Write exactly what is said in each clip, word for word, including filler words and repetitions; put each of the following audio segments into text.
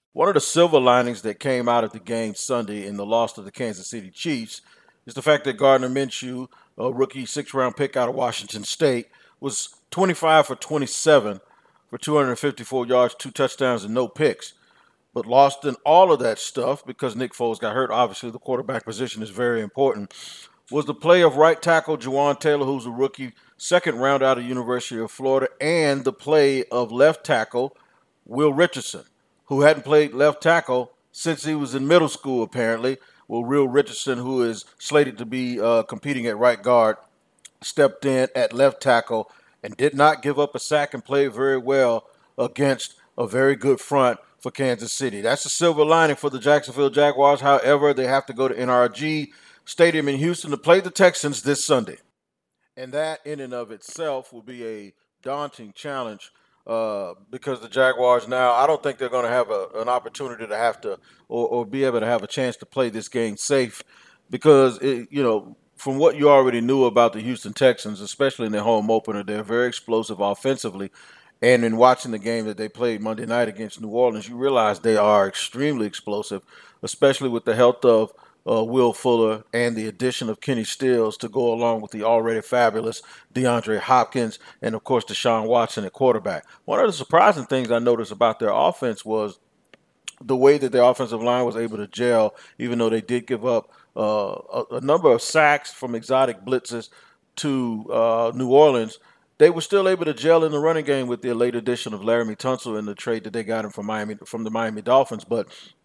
One of the silver linings that came out of the game Sunday in the loss to the Kansas City Chiefs is the fact that Gardner Minshew, a rookie six round pick out of Washington State, was twenty-five for twenty-seven for two hundred fifty-four yards, two touchdowns, and no picks. But lost in all of that stuff because Nick Foles got hurt. Obviously, the quarterback position is very important. Was the play of right tackle Juwan Taylor, who's a rookie, second round out of University of Florida, and the play of left tackle Will Richardson, who hadn't played left tackle since he was in middle school, apparently. Well, Will Richardson, who is slated to be uh, competing at right guard, stepped in at left tackle and did not give up a sack and played very well against a very good front for Kansas City. That's the silver lining for the Jacksonville Jaguars. However, they have to go to N R G Stadium in Houston to play the Texans this Sunday. And that, in and of itself, will be a daunting challenge uh, because the Jaguars now, I don't think they're going to have a, an opportunity to have to or, or be able to have a chance to play this game safe because, it, you know, from what you already knew about the Houston Texans, especially in their home opener, they're very explosive offensively. And in watching the game that they played Monday night against New Orleans, you realize they are extremely explosive, especially with the health of uh, Will Fuller and the addition of Kenny Stills to go along with the already fabulous DeAndre Hopkins and, of course, Deshaun Watson at quarterback. One of the surprising things I noticed about their offense was the way that their offensive line was able to gel, even though they did give up uh, a, a number of sacks from exotic blitzes to uh, New Orleans. They were still able to gel in the running game with the late addition of Laramie Tunsil in the trade that they got him from Miami from the Miami Dolphins. But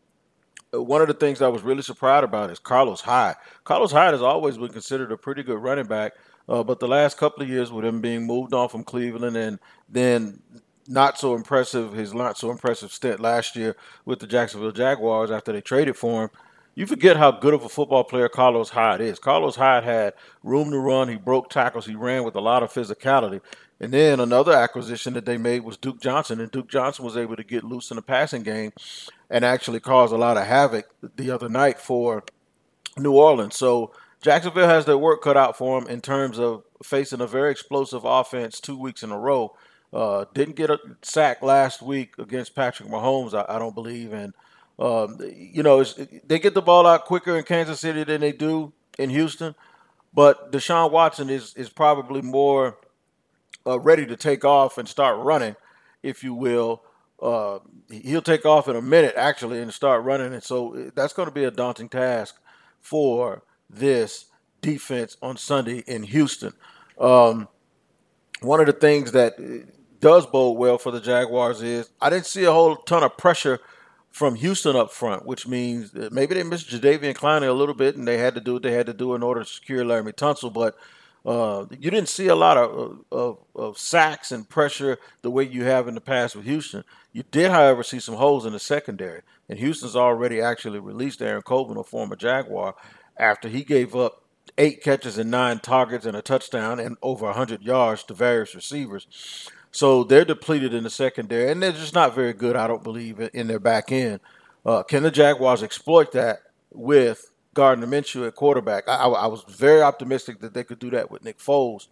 one of the things I was really surprised about is Carlos Hyde. Carlos Hyde has always been considered a pretty good running back, uh, but the last couple of years with him being moved on from Cleveland and then not so impressive, his not so impressive stint last year with the Jacksonville Jaguars after they traded for him, you forget how good of a football player Carlos Hyde is. Carlos Hyde had room to run. He broke tackles. He ran with a lot of physicality. And then another acquisition that they made was Duke Johnson, and Duke Johnson was able to get loose in the passing game and actually cause a lot of havoc the other night for New Orleans. So Jacksonville has their work cut out for them in terms of facing a very explosive offense two weeks in a row. Uh, didn't get a sack last week against Patrick Mahomes, I, I don't believe, and um, you know, it's, they get the ball out quicker in Kansas City than they do in Houston, but Deshaun Watson is is probably more uh, ready to take off and start running, if you will. Uh, he'll take off in a minute, actually, and start running, and so that's going to be a daunting task for this defense on Sunday in Houston. Um, one of the things that does bode well for the Jaguars is I didn't see a whole ton of pressure from Houston up front, which means that maybe they missed Jadeveon Clowney a little bit, and they had to do what they had to do in order to secure Laramie Tunsil. But uh, you didn't see a lot of, of, of sacks and pressure the way you have in the past with Houston. You did, however, see some holes in the secondary, and Houston's already actually released Aaron Coburn, a former Jaguar, after he gave up eight catches and nine targets and a touchdown and over one hundred yards to various receivers. So they're depleted in the secondary, and they're just not very good, I don't believe, in their back end. Uh, can the Jaguars exploit that with Gardner Minshew at quarterback? I, I was very optimistic that they could do that with Nick Foles.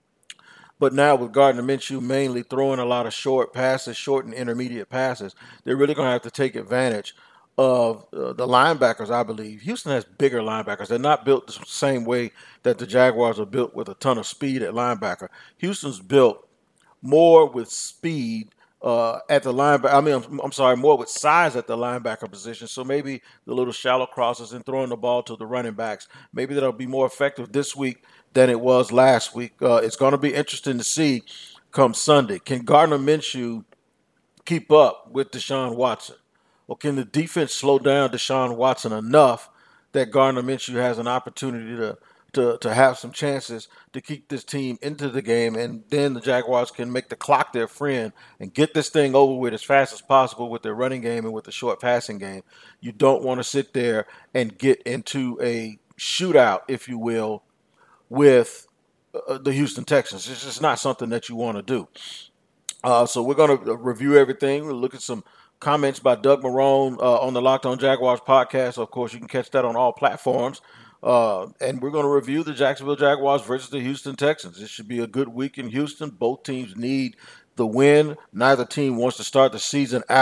But now with Gardner Minshew mainly throwing a lot of short passes, short and intermediate passes, they're really going to have to take advantage of uh, the linebackers, I believe. Houston has bigger linebackers. They're not built the same way that the Jaguars are built with a ton of speed at linebacker. Houston's built more with speed uh, at the linebacker. I mean, I'm, I'm sorry, more with size at the linebacker position. So maybe the little shallow crosses and throwing the ball to the running backs, maybe that'll be more effective this week than it was last week. Uh, it's going to be interesting to see come Sunday. Can Gardner Minshew keep up with Deshaun Watson? Or can the defense slow down Deshaun Watson enough that Gardner Minshew has an opportunity to To, to have some chances to keep this team into the game, and then the Jaguars can make the clock their friend and get this thing over with as fast as possible with their running game and with the short passing game. You don't want to sit there and get into a shootout, if you will, with uh, the Houston Texans. It's just not something that you want to do. Uh, so we're going to review everything. We'll look at some comments by Doug Marrone uh, on the Locked On Jaguars podcast. Of course, you can catch that on all platforms. Uh, and we're going to review the Jacksonville Jaguars versus the Houston Texans. This should be a good week in Houston. Both teams need the win. Neither team wants to start the season out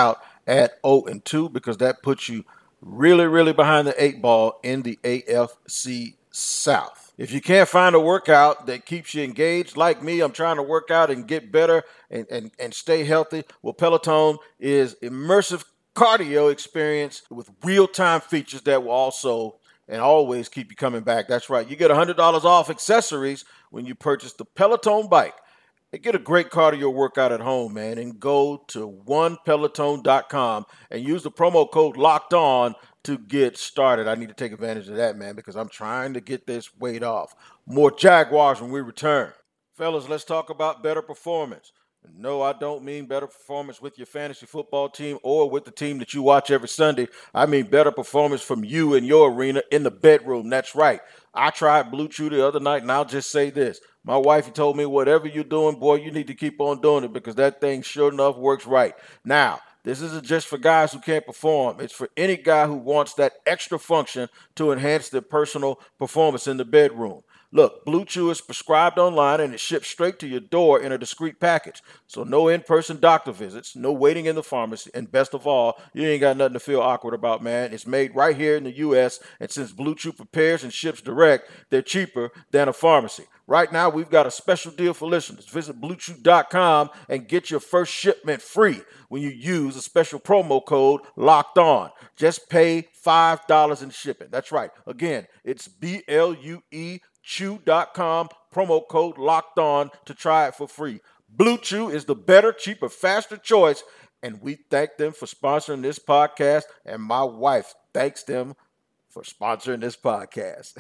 at oh and two because that puts you really, really behind the eight ball in the A F C South. If you can't find a workout that keeps you engaged, like me, I'm trying to work out and get better and, and, and stay healthy. Well, Peloton is immersive cardio experience with real-time features that will also and always keep you coming back. That's right. You get one hundred dollars off accessories when you purchase the Peloton bike. And get a great cardio workout at home, man, and go to one peloton dot com and use the promo code LOCKED ON to get started. I need to take advantage of that, man, because I'm trying to get this weight off. More Jaguars when we return. Fellas, let's talk about better performance. No, I don't mean better performance with your fantasy football team or with the team that you watch every Sunday. I mean better performance from you in your arena in the bedroom. That's right. I tried Blue Chew the other night, and I'll just say this. My wife told me, whatever you're doing, boy, you need to keep on doing it because that thing sure enough works right. Now, this isn't just for guys who can't perform. It's for any guy who wants that extra function to enhance their personal performance in the bedroom. Look, Blue Chew is prescribed online and it ships straight to your door in a discreet package. So no in-person doctor visits, no waiting in the pharmacy, and best of all, you ain't got nothing to feel awkward about, man. It's made right here in the U S, and since Blue Chew prepares and ships direct, they're cheaper than a pharmacy. Right now, we've got a special deal for listeners. Visit blue chew dot com and get your first shipment free when you use a special promo code LOCKED ON. Just pay five dollars in shipping. That's right. Again, it's B L U E chew dot com, promo code LOCKED ON to try it for free. Blue Chew is the better, cheaper, faster choice, and we thank them for sponsoring this podcast, and my wife thanks them for sponsoring this podcast.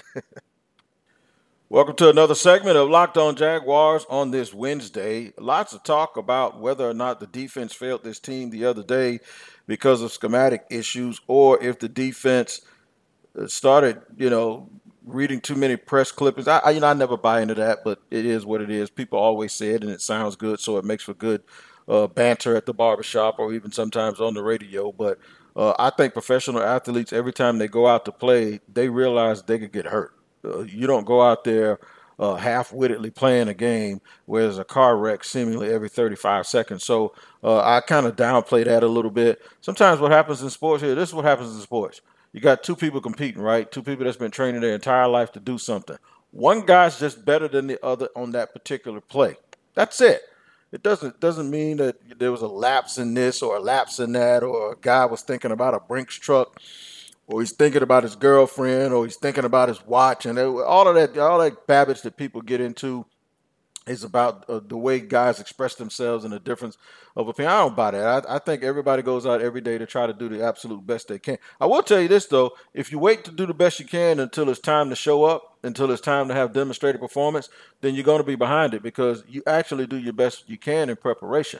Welcome to another segment of Locked On Jaguars on this Wednesday. Lots of talk about whether or not the defense failed this team the other day because of schematic issues, or if the defense started, you know, reading too many press clippings. I, I, you know, I never buy into that, but it is what it is. People always say it, and it sounds good, so it makes for good uh, banter at the barbershop or even sometimes on the radio. But uh, I think professional athletes, every time they go out to play, they realize they could get hurt. Uh, you don't go out there uh, half-wittedly playing a game where there's a car wreck seemingly every thirty-five seconds. So uh, I kind of downplay that a little bit. Sometimes what happens in sports here, this is what happens in sports. You got two people competing, right? Two people that's been training their entire life to do something. One guy's just better than the other on that particular play. That's it. It doesn't doesn't mean that there was a lapse in this or a lapse in that, or a guy was thinking about a Brinks truck, or he's thinking about his girlfriend, or he's thinking about his watch, and all of that, all that babbage that people get into is about uh, the way guys express themselves and the difference of opinion. I don't buy that. I, I think everybody goes out every day to try to do the absolute best they can. I will tell you this, though. If you wait to do the best you can until it's time to show up, until it's time to have demonstrated performance, then you're going to be behind it because you actually do your best you can in preparation.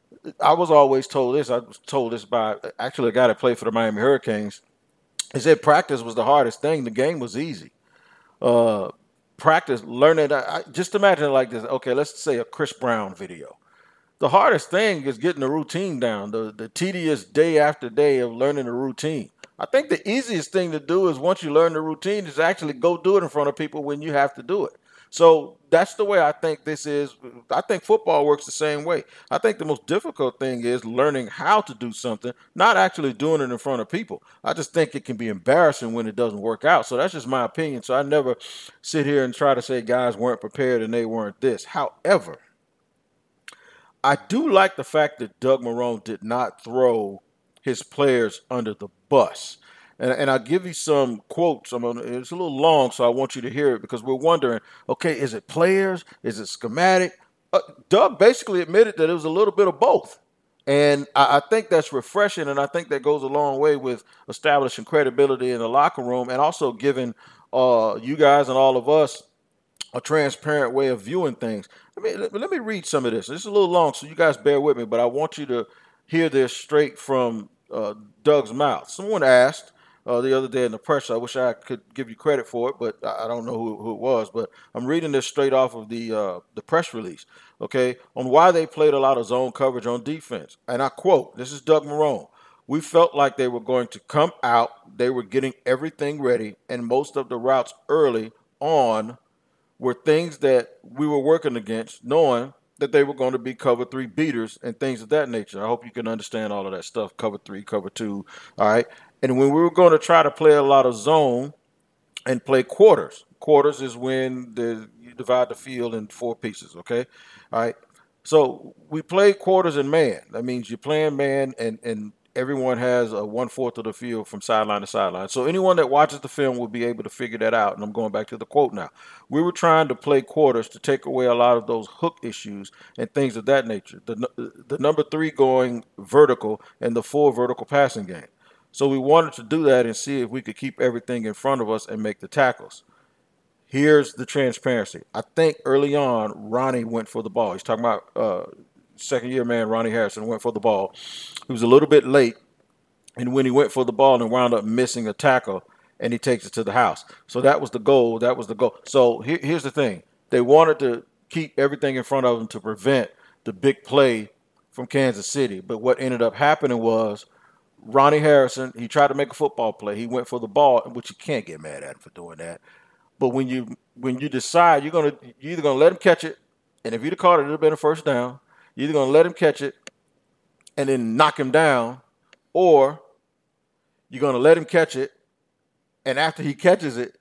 I was always told this. I was told this by actually a guy that played for the Miami Hurricanes. He said practice was the hardest thing. The game was easy. Uh, practice, learning. I, just imagine it like this. Okay, let's say a Chris Brown video. The hardest thing is getting the routine down, the, the tedious day after day of learning the routine. I think the easiest thing to do is once you learn the routine is actually go do it in front of people when you have to do it. So that's the way I think this is. I think football works the same way. I think the most difficult thing is learning how to do something, not actually doing it in front of people. I just think it can be embarrassing when it doesn't work out. So that's just my opinion. So I never sit here and try to say guys weren't prepared and they weren't this. However, I do like the fact that Doug Marrone did not throw his players under the bus. And, and I'll give you some quotes. I'm gonna, it's a little long, so I want you to hear it because we're wondering, okay, is it players? Is it schematic? Uh, Doug basically admitted that it was a little bit of both. And I, I think that's refreshing, and I think that goes a long way with establishing credibility in the locker room and also giving uh, you guys and all of us a transparent way of viewing things. I mean, let, let me read some of this. This is a little long, so you guys bear with me, but I want you to hear this straight from uh, Doug's mouth. Someone asked uh, the other day in the press, I wish I could give you credit for it, but I, I don't know who, who it was, but I'm reading this straight off of the uh, the press release, okay, on why they played a lot of zone coverage on defense. And I quote, this is Doug Marrone. We felt like they were going to come out, they were getting everything ready, and most of the routes early on were things that we were working against, knowing that they were going to be cover three beaters and things of that nature. I hope you can understand all of that stuff. Cover three, cover two. All right. And when we were going to try to play a lot of zone and play quarters, quarters is when the, you divide the field in four pieces. Okay. All right. So we play quarters in man. That means you're playing man, and, and everyone has a one fourth of the field from sideline to sideline. So anyone that watches the film will be able to figure that out. And I'm going back to the quote now. We were trying to play quarters to take away a lot of those hook issues and things of that nature. The the number three going vertical and the four vertical passing game. So we wanted to do that and see if we could keep everything in front of us and make the tackles. Here's the transparency. I think early on, Ronnie went for the ball. He's talking about uh, second year man, Ronnie Harrison, went for the ball. He was a little bit late, and when he went for the ball and wound up missing a tackle, and he takes it to the house. So that was the goal. That was the goal. So here, here's the thing. They wanted to keep everything in front of them to prevent the big play from Kansas City. But what ended up happening was Ronnie Harrison, he tried to make a football play. He went for the ball, which you can't get mad at him for doing that. But when you when you decide you're gonna you're either gonna let him catch it, and if you'd have caught it, it'd have been a first down. You're either gonna let him catch it and then knock him down, or you're gonna let him catch it, and after he catches it,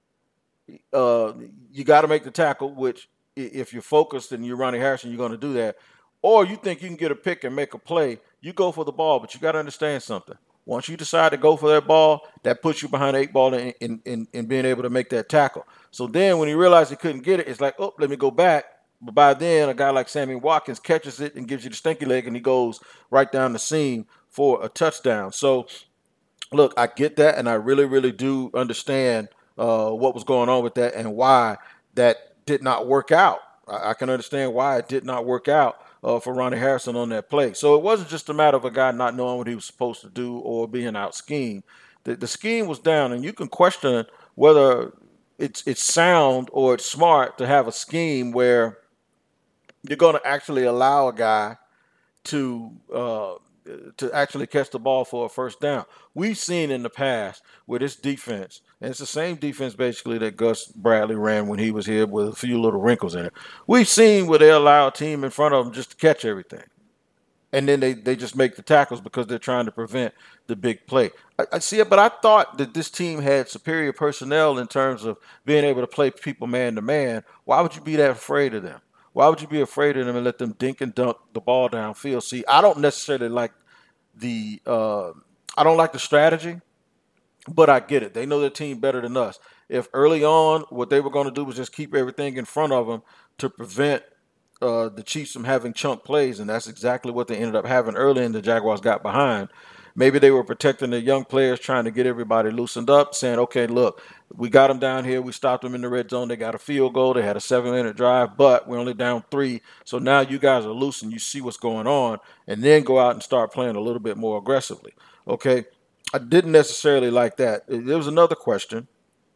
uh, you got to make the tackle. Which, if you're focused and you're Ronnie Harrison, you're gonna do that. Or you think you can get a pick and make a play, you go for the ball. But you got to understand something. Once you decide to go for that ball, that puts you behind the eight ball in, in, in, in being able to make that tackle. So then when he realized he couldn't get it, it's like, oh, let me go back. But by then, a guy like Sammy Watkins catches it and gives you the stinky leg, and he goes right down the seam for a touchdown. So, look, I get that, and I really, really do understand uh, what was going on with that and why that did not work out. I, I can understand why it did not work out. Uh, for Ronnie Harrison on that play. So it wasn't just a matter of a guy not knowing what he was supposed to do or being out schemed. The, the scheme was down, and you can question whether it's it's sound or it's smart to have a scheme where you're going to actually allow a guy to uh, to actually catch the ball for a first down. We've seen in the past with this defense, and it's the same defense basically that Gus Bradley ran when he was here with a few little wrinkles in it. We've seen where they allow a team in front of them just to catch everything. And then they, they just make the tackles because they're trying to prevent the big play. I, I see it, but I thought that this team had superior personnel in terms of being able to play people man to man. Why would you be that afraid of them? Why would you be afraid of them and let them dink and dunk the ball downfield? See, I don't necessarily like the uh, I don't like the strategy, but I get it. They know their team better than us. If early on what they were going to do was just keep everything in front of them to prevent uh, the Chiefs from having chunk plays, and that's exactly what they ended up having early, and the Jaguars got behind. Maybe they were protecting the young players, trying to get everybody loosened up, saying, okay, look, we got them down here. We stopped them in the red zone. They got a field goal. They had a seven-minute drive, but we're only down three. So now you guys are loose and you see what's going on, and then go out and start playing a little bit more aggressively. Okay? I didn't necessarily like that. There was another question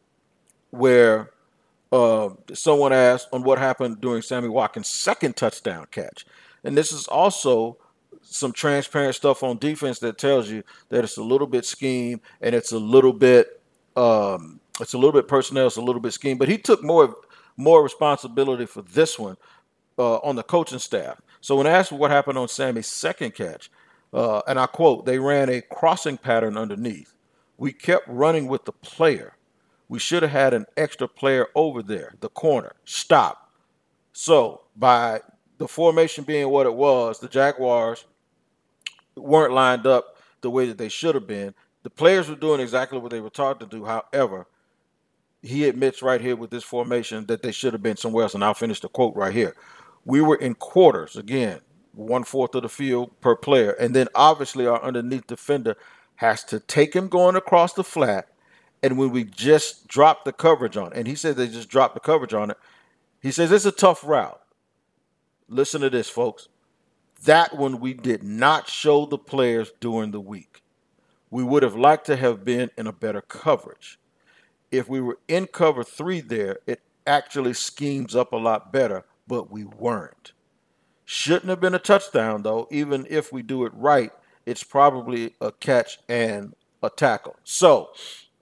where uh, someone asked on what happened during Sammy Watkins' second touchdown catch. And this is also some transparent stuff on defense that tells you that it's a little bit scheme and it's a little bit um, it's a little bit personnel, it's a little bit scheme. But he took more more responsibility for this one uh, on the coaching staff. So when asked what happened on Sammy's second catch, uh, and I quote, they ran a crossing pattern underneath. We kept running with the player. We should have had an extra player over there, the corner. Stop. So by the formation being what it was, the Jaguars weren't lined up the way that they should have been. The players were doing exactly what they were taught to do. However, he admits right here with this formation that they should have been somewhere else, and I'll finish the quote right here. We were in quarters, again, one-fourth of the field per player, and then obviously our underneath defender has to take him going across the flat, and when we just dropped the coverage on it, and he said they just dropped the coverage on it, he says it's a tough route. Listen to this, folks. That one we did not show the players during the week. We would have liked to have been in a better coverage. If we were in cover three there, it actually schemes up a lot better, but we weren't. Shouldn't have been a touchdown, though. Even if we do it right, it's probably a catch and a tackle. So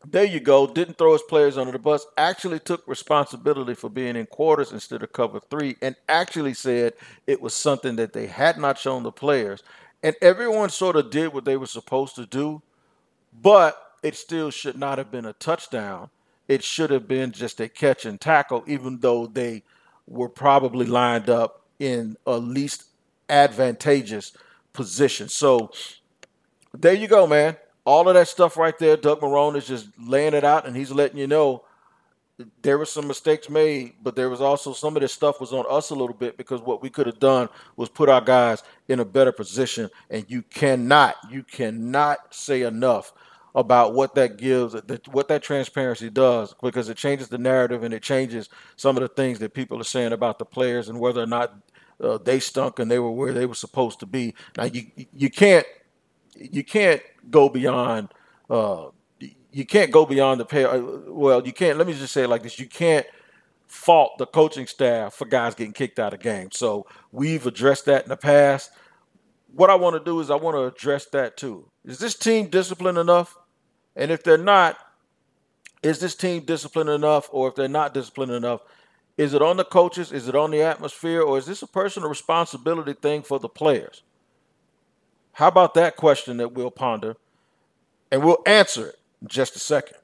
There you go. Didn't throw his players under the bus. Actually took responsibility for being in quarters instead of cover three, and actually said it was something that they had not shown the players. And everyone sort of did what they were supposed to do, but it still should not have been a touchdown. It should have been just a catch and tackle, even though they were probably lined up in a least advantageous position. So there you go, man. All of that stuff right there, Doug Marrone is just laying it out, and he's letting you know there were some mistakes made, but there was also some of this stuff was on us a little bit, because what we could have done was put our guys in a better position. And you cannot, you cannot say enough about what that gives, what that transparency does, because it changes the narrative and it changes some of the things that people are saying about the players and whether or not uh, they stunk and they were where they were supposed to be. Now you you can't you can't go beyond. Uh, You can't go beyond the pay. Well, you can't. Let me just say it like this: you can't fault the coaching staff for guys getting kicked out of games. So we've addressed that in the past. What I want to do is I want to address that too. Is this team disciplined enough? And if they're not, is this team disciplined enough? Or if they're not disciplined enough, is it on the coaches? Is it on the atmosphere? Or is this a personal responsibility thing for the players? How about that question that we'll ponder? And we'll answer it in just a second.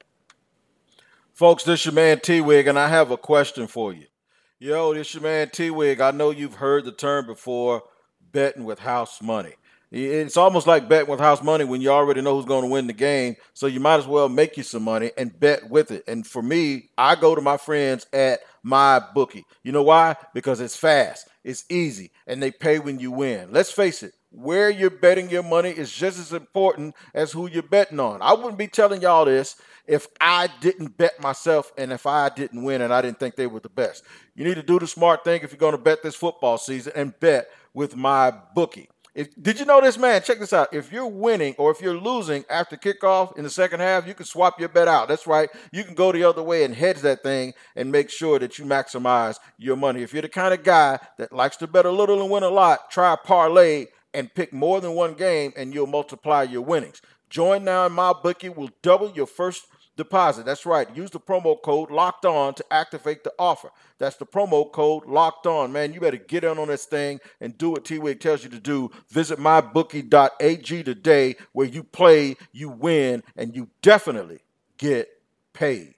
Folks, this is your man T-Wig, and I have a question for you. Yo, this is your man T-Wig. I know you've heard the term before, betting with house money. It's almost like betting with house money when you already know who's going to win the game, so you might as well make you some money and bet with it. And for me, I go to my friends at MyBookie. You know why? Because it's fast, it's easy, and they pay when you win. Let's face it, where you're betting your money is just as important as who you're betting on. I wouldn't be telling y'all this if I didn't bet myself and if I didn't win and I didn't think they were the best. You need to do the smart thing if you're going to bet this football season and bet with MyBookie. If, did you know this, man? Check this out. If you're winning or if you're losing after kickoff in the second half, you can swap your bet out. That's right. You can go the other way and hedge that thing and make sure that you maximize your money. If you're the kind of guy that likes to bet a little and win a lot, try a parlay and pick more than one game, and you'll multiply your winnings. Join now, and MyBookie will double your first deposit. That's right. Use the promo code Locked On to activate the offer. That's the promo code Locked On. Man, you better get in on this thing and do what T-Wig tells you to do. Visit my bookie dot a g today, where you play, you win, and you definitely get paid.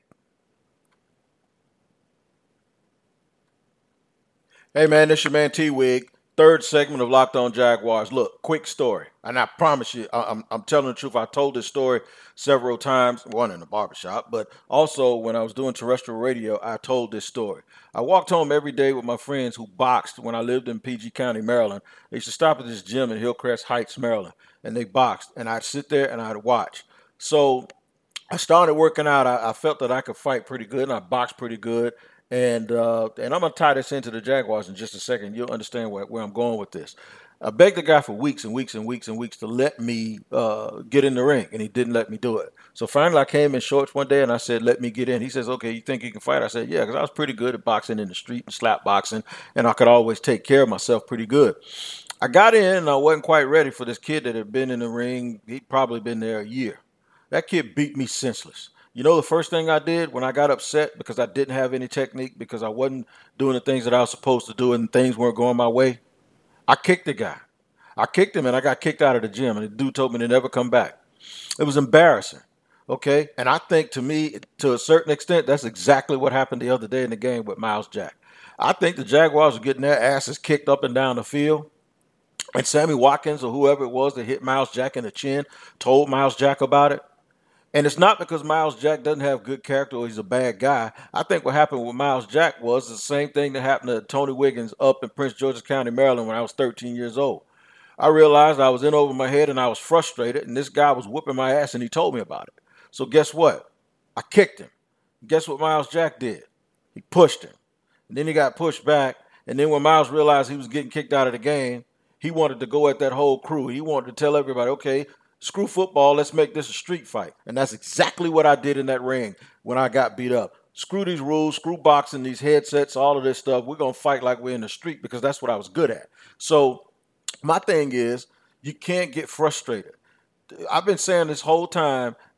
Hey, man, this your man T-Wig. Third segment of Locked On Jaguars. Look, quick story. And I promise you, I'm, I'm telling the truth. I told this story several times, one in the barbershop, but also when I was doing terrestrial radio, I told this story. I walked home every day with my friends who boxed when I lived in P G County, Maryland. They used to stop at this gym in Hillcrest Heights, Maryland, and they boxed. And I'd sit there and I'd watch. So I started working out. I, I felt that I could fight pretty good, and I boxed pretty good. And uh, and I'm going to tie this into the Jaguars in just a second. You'll understand where, where I'm going with this. I begged the guy for weeks and weeks and weeks and weeks to let me uh, get in the ring, and he didn't let me do it. So finally I came in shorts one day, and I said, let me get in. He says, okay, you think you can fight? I said, yeah, because I was pretty good at boxing in the street and slap boxing, and I could always take care of myself pretty good. I got in, and I wasn't quite ready for this kid that had been in the ring. He'd probably been there a year. That kid beat me senseless. You know the first thing I did when I got upset because I didn't have any technique, because I wasn't doing the things that I was supposed to do and things weren't going my way? I kicked the guy. I kicked him, and I got kicked out of the gym, and the dude told me to never come back. It was embarrassing, okay? And I think, to me, to a certain extent, that's exactly what happened the other day in the game with Myles Jack. I think the Jaguars were getting their asses kicked up and down the field, and Sammy Watkins or whoever it was that hit Myles Jack in the chin told Myles Jack about it. And it's not because Myles Jack doesn't have good character or he's a bad guy. I think what happened with Myles Jack was the same thing that happened to Tony Wiggins up in Prince George's County, Maryland, when I was thirteen years old. I realized I was in over my head and I was frustrated, and this guy was whooping my ass, and he told me about it. So guess what? I kicked him. Guess what Myles Jack did? He pushed him. And then he got pushed back, and then when Myles realized he was getting kicked out of the game, he wanted to go at that whole crew. He wanted to tell everybody, okay, screw football, let's make this a street fight. And that's exactly what I did in that ring when I got beat up. Screw these rules, screw boxing, these headsets, all of this stuff. We're going to fight like we're in the street, because that's what I was good at. So my thing is, you can't get frustrated. I've been saying this whole time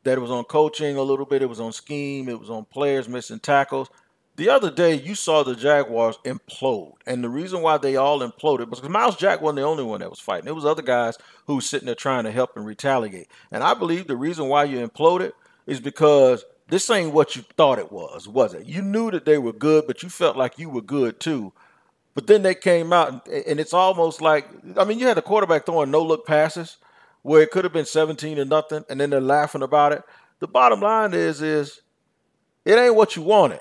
that it was on coaching a little bit, it was on scheme, it was on players missing tackles. The other day, you saw the Jaguars implode. And the reason why they all imploded was because Miles Jack wasn't the only one that was fighting. There was other guys who were sitting there trying to help and retaliate. And I believe the reason why you imploded is because this ain't what you thought it was, was it? You knew that they were good, but you felt like you were good too. But then they came out, and, and it's almost like, I mean, you had the quarterback throwing no-look passes where it could have been seventeen to nothing, and then they're laughing about it. The bottom line is, is it ain't what you wanted.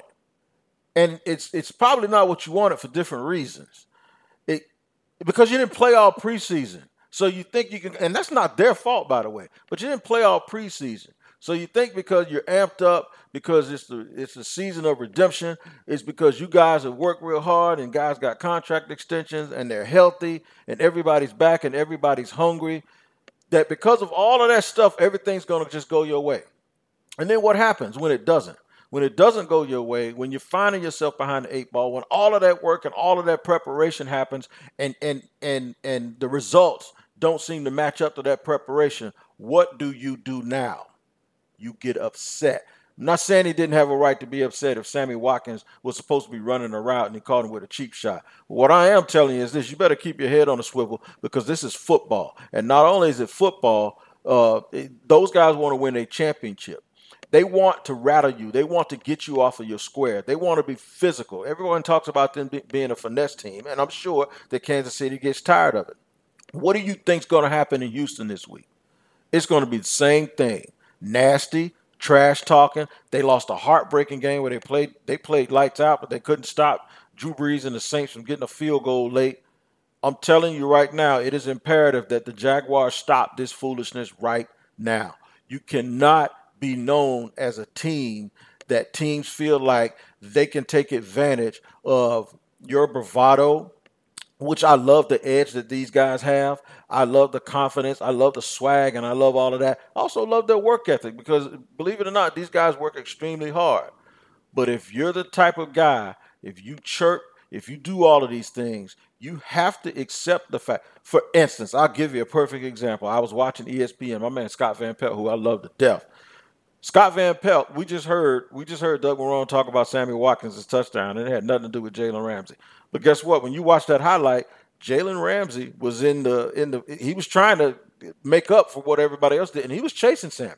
And it's it's probably not what you wanted for different reasons. It because you didn't play all preseason. So you think you can, and that's not their fault, by the way, but you didn't play all preseason. So you think because you're amped up, because it's the it's the season of redemption, it's because you guys have worked real hard and guys got contract extensions and they're healthy and everybody's back and everybody's hungry, that because of all of that stuff, everything's going to just go your way. And then what happens when it doesn't? When it doesn't go your way, when you're finding yourself behind the eight ball, when all of that work and all of that preparation happens and and and and the results don't seem to match up to that preparation, what do you do now? You get upset. I'm not saying he didn't have a right to be upset if Sammy Watkins was supposed to be running a route and he caught him with a cheap shot. What I am telling you is this: you better keep your head on a swivel, because this is football. And not only is it football, uh, it, those guys want to win a championship. They want to rattle you. They want to get you off of your square. They want to be physical. Everyone talks about them be, being a finesse team, and I'm sure that Kansas City gets tired of it. What do you think is going to happen in Houston this week? It's going to be the same thing. Nasty, trash talking. They lost a heartbreaking game where they played they played lights out, but they couldn't stop Drew Brees and the Saints from getting a field goal late. I'm telling you right now, it is imperative that the Jaguars stop this foolishness right now. You cannot be known as a team that teams feel like they can take advantage of your bravado, which I love the edge that these guys have. I love the confidence. I love the swag, and I love all of that. I also love their work ethic because, believe it or not, these guys work extremely hard. But if you're the type of guy, if you chirp, if you do all of these things, you have to accept the fact. For instance, I'll give you a perfect example. I was watching E S P N, my man Scott Van Pelt, who I love to death. Scott Van Pelt, we just heard we just heard Doug Marrone talk about Sammy Watkins' touchdown, and it had nothing to do with Jalen Ramsey. But guess what? When you watch that highlight, Jalen Ramsey was in the in the he was trying to make up for what everybody else did, and he was chasing Sammy.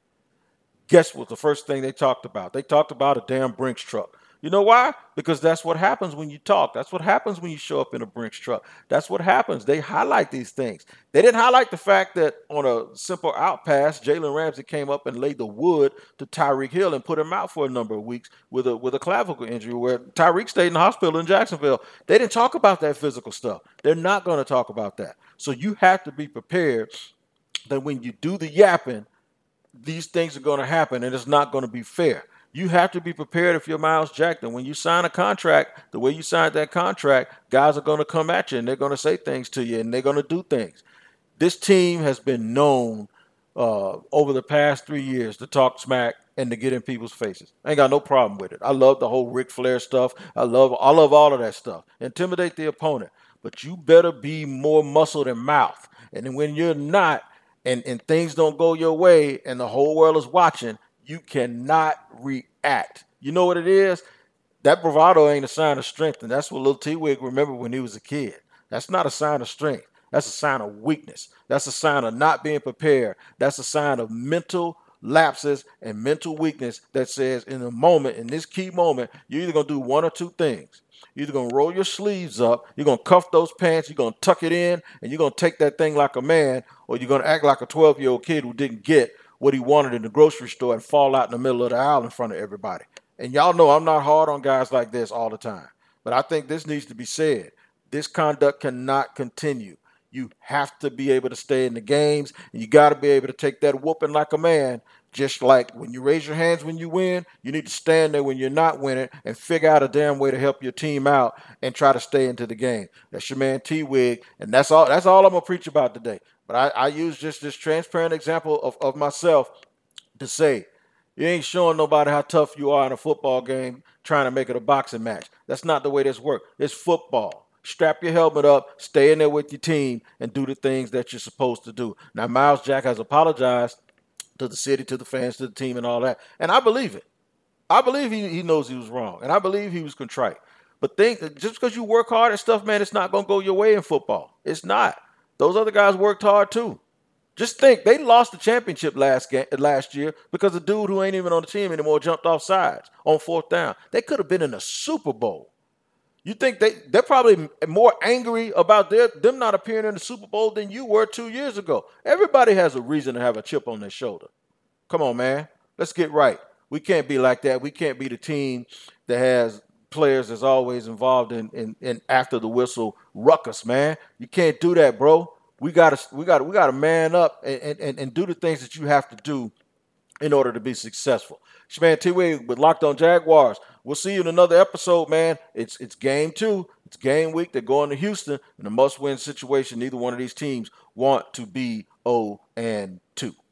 Guess what? The first thing they talked about? They talked about a damn Brinks truck. You know why? Because that's what happens when you talk. That's what happens when you show up in a Brinks truck. That's what happens. They highlight these things. They didn't highlight the fact that on a simple out pass, Jalen Ramsey came up and laid the wood to Tyreek Hill and put him out for a number of weeks with a with a clavicle injury where Tyreek stayed in the hospital in Jacksonville. They didn't talk about that physical stuff. They're not going to talk about that. So you have to be prepared that when you do the yapping, these things are going to happen, and it's not going to be fair. You have to be prepared if you're Miles Jack. That when you sign a contract, the way you signed that contract, guys are going to come at you, and they're going to say things to you, and they're going to do things. This team has been known uh, over the past three years to talk smack and to get in people's faces. I ain't got no problem with it. I love the whole Ric Flair stuff. I love, I love all of that stuff. Intimidate the opponent. But you better be more muscle than mouth. And then when you're not, and, and things don't go your way, and the whole world is watching, you cannot react. You know what it is? That bravado ain't a sign of strength, and that's what Lil T-Wig remembered when he was a kid. That's not a sign of strength. That's a sign of weakness. That's a sign of not being prepared. That's a sign of mental lapses and mental weakness that says in the moment, in this key moment, you're either going to do one or two things. You're either going to roll your sleeves up, you're going to cuff those pants, you're going to tuck it in, and you're going to take that thing like a man, or you're going to act like a twelve-year-old kid who didn't get what he wanted in the grocery store and fall out in the middle of the aisle in front of everybody. And y'all know I'm not hard on guys like this all the time. But I think this needs to be said. This conduct cannot continue. You have to be able to stay in the games, and you got to be able to take that whooping like a man. Just like when you raise your hands when you win, you need to stand there when you're not winning and figure out a damn way to help your team out and try to stay into the game. That's your man T-Wig, and that's all That's all I'm going to preach about today. But I, I use just this transparent example of, of myself to say, you ain't showing nobody how tough you are in a football game trying to make it a boxing match. That's not the way this works. It's football. Strap your helmet up, stay in there with your team, and do the things that you're supposed to do. Now, Miles Jack has apologized to the city, to the fans, to the team, and all that. And I believe it. I believe he, he knows he was wrong, and I believe he was contrite. But think just because you work hard at stuff, man, it's not going to go your way in football. It's not. Those other guys worked hard too. Just think, they lost the championship last game, last year because the dude who ain't even on the team anymore jumped off sides on fourth down. They could have been in the Super Bowl. You think they, they're probably more angry about their, them not appearing in the Super Bowl than you were two years ago. Everybody has a reason to have a chip on their shoulder. Come on, man. Let's get right. We can't be like that. We can't be the team that has players that's always involved in, in, in after the whistle ruckus, man. You can't do that, bro. We gotta we gotta we gotta man up and, and, and do the things that you have to do in order to be successful. It's your man T-Wade with Locked On Jaguars. We'll see you in another episode, man. It's it's game two. It's game week. They're going to Houston in a must-win situation. Neither one of these teams want to be oh and two.